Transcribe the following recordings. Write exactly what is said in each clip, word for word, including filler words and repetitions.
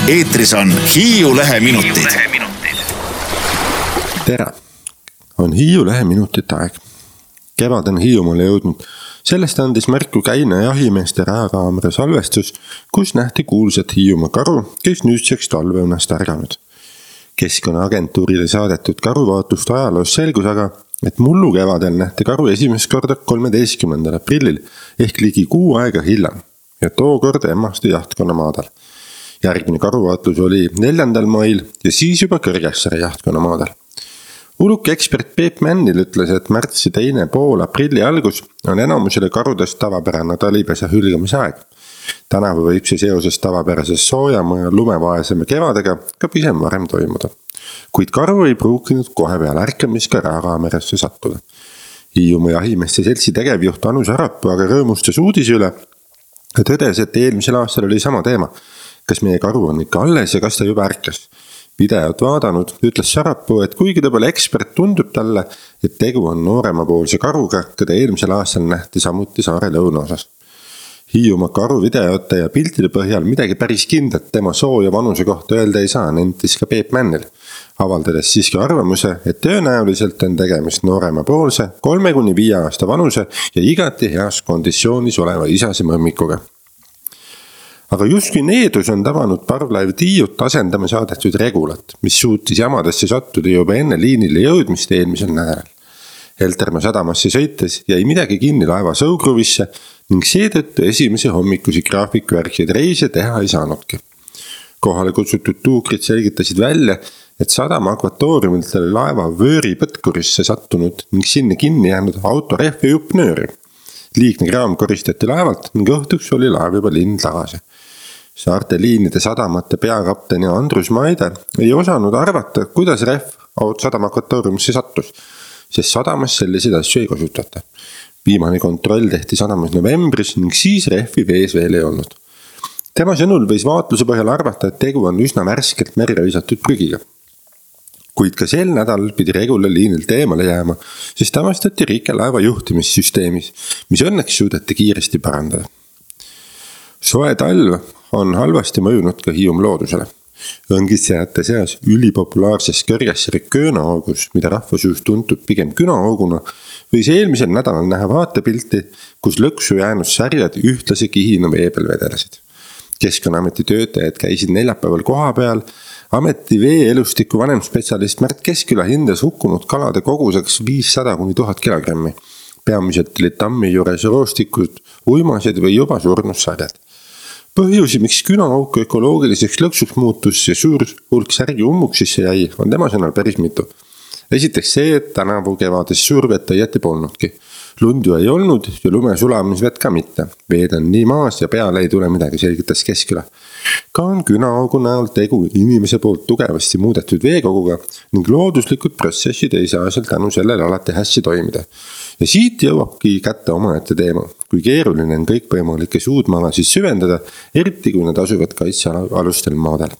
eetris on Hiiu Lehe minutid. Tere, on Hiiu Lehe minutite aeg. Kevad on Hiiumaale jõudnud. Sellest andis märku käine jahimeeste rääkaamera salvestus, kus nähti kuulsat Hiiumaa karu, kes nüüdseks talveunast ärganud. Keskkonnaagentuurile saadetud karuvaatust ajaloos selgus aga, et mullu kevadel nähti karu esimest korda kolmeteistkümnendal aprillil ehk ligi kuu aega hiljem ja tookord Emmaste jahtkonna maadal. Järgmine karuvaatlus oli neljandal mail ja siis juba Kõrgessaare jahtkonna maadal. Uluk ekspert Peep Männil ütles, et märtsi teine pool aprilli algus on enamusele karudest tavapärane talipesa hülgamise aeg. Tänavu võib see seoses tavapärasest soojama ja lumevaesema kevadega ka pisem varem toimuda. Kuid karu ei pruukinud kohe peale ärkamist ka rääkaamerasse sattuda. Hiiumaa jahimeeste seltsi tegevjuht Anu Sarapuu aga rõõmustas uudise üle ja tõdes, et eelmisel aastal oli sama teema. Kas meie karu on ikka alles ja kas ta juba ärkas? Videot vaadanud, ütles Sarapuu, et kuigi ta pole ekspert, tundub talle, et tegu on nooremapoolse karuga, keda eelmisel aastal nähti samuti saare lõunaosas. Hiiumaa karu videote ja piltide põhjal midagi päris kindlat tema soo ja vanuse kohta öelda ei saa, nentis ka Peep Männil, avaldades siiski arvamuse, et tõenäoliselt on tegemist nooremapoolse, kolme kuni viie aasta vanuse ja igati heas konditsioonis oleva isase mõmmikuga. Aga justkui needus on tabanud parvlaev Tiiut asendama saadetud Regulat, mis suutis jamadesse sattuda juba enne liinile jõudmist eelmisel nädalal. Heltermaa sadamasse sõites jäi midagi kinni laeva sõugruvisse ning seetõttu esimese hommikusi graafikuvärkseid reise teha ei saanudki. Kohale kutsutud tuukrid selgitasid välja, et sadama akvatooriumilt oli laeva vööri põtkurisse sattunud ning sinna kinni jäänud autorehv ja jupp nööri. Liigne kraam koristati laevalt ning õhtuks oli laev juba linn tagasi. Saarte liinide sadamate peakapteni Andrus Maide ei osanud arvata, kuidas rehv sadama akvatooriumisse sattus, sest sadamas selliseid asju ei kasutata. Viimane kontroll tehti sadamas novembris ning siis rehvi vees veel ei olnud. Tema sõnul võis vaatluse põhjal arvata, et tegu on üsna värskelt merre visatud prügiga. Kuid ka sel nädal pidi Regula liinilt eemale jääma, sest avastati Rike laeva juhtimissüsteemis, mis õnneks suudeti kiiresti parandada. Soe talv on halvasti mõjunud ka Hiium loodusele. Õngitsejate seas ülipopulaarses Kõrgessaare köönaaugus, mida rahvasuus tuntub pigem künahauguna, võis eelmisel nädalal näha vaatepilti, kus lõksu jäänud särjad ühtlase kihina veebel vedelesid. Keskkonnaameti töötajad käisid neljapäeval koha peal. Ameti vee-elustiku vanemspetsialist Märt Kesküla hindas hukkunud kalade koguseks viissada kuni tuhat kilogrammi. Peamiselt olid tammi juures roostikud, uimased või juba surnud sarjad. Põhjusi, miks künaauku ökoloogiliseks lõksuks muutus ja suur hulk särgi ummuksisse jäi, on tema sõnal päris mitu. Esiteks see, et tänavu kevades suurvett õieti polnudki. Lund ju ei olnud ja lume sulamisvett ka mitte. Veed on nii maas ja peale ei tule midagi, selgitas Kesküla. Ka on künaaugu näol tegu inimese poolt tugevasti muudetud veekoguga ning looduslikud protsessid ei saa seal tänu sellele alati hästi toimida. Ja siit jõuabki kätte omaette teema, kui keeruline on kõik võimalikke suudmaalasid süvendada, eriti kui nad asuvad kaitsealustel maadel.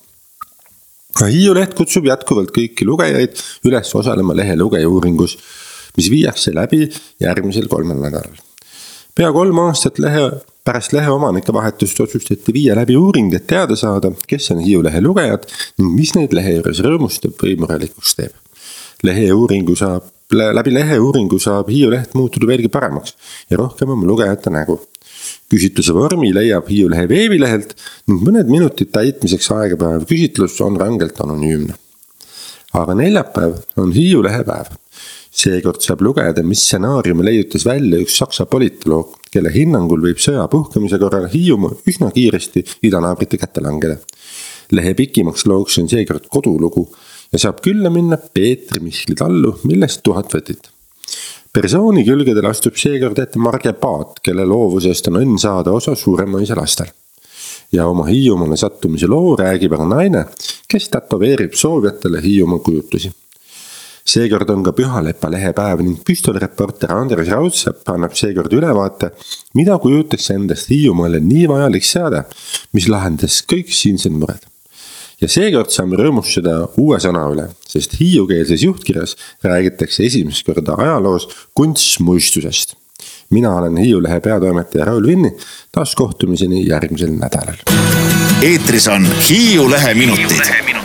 Hiiu Leht kutsub jätkuvalt kõiki lugejaid üles osalema lehe lugejauuringus, mis viiakse läbi järgmisel kolmel nädalal. Pea kolm aastat lehe, pärast lehe omanike vahetust otsustati viia läbi uuring, et teada saada, kes on Hiiu Lehe lugejad ning mis neid lehe juures rõõmustab või murelikuks teeb. Lehe uuringu saab, läbi lehe uuringu saab Hiiu Leht muutuda veelgi paremaks ja rohkem oma lugejate nägu. Küsitluse vormi leiab Hiiu Lehe veebilehelt ning mõned minutid täitmiseks aegapäev küsitlus on rangelt anonüümne. Aga neljapäev on Hiiu Lehe päev. Seekord saab lugeda, mis stsenaariumi leiutas välja üks saksa politoloog, kelle hinnangul võib sõja puhkemise korral Hiiumaa üsna kiiresti idanaabrite kätte langeda. Lehe pikimaks looks on seekord kodulugu ja saab külla minna Peetri Mihkli tallu, millest tuhat võtit. Persooni külgedel astub seekord ette Marge Paat, kelle loovusest on õnn saada osa suuremaise lastel. Ja oma Hiiumaale sattumise loo räägib aga naine, kes tätoveerib soovjatele Hiiumaa kujutusi. Seekord on ka Pühalepa lehepäev ning püstolreporter Andres Raudsepp annab seekord ülevaate, mida kujutaks endast Hiiumaale nii vajalik seade, mis lahendas kõik siinsed mured. Ja seekord saame rõõmustada uue sõna üle, sest hiiukeelses juhtkirjas räägitakse esimest korda ajaloos kunstmuistusest. mina olen Hiiu Lehe peatoimetaja Raul Vinni, taas kohtumiseni järgmisel nädalal. Eetris on Hiiu Lehe minutid.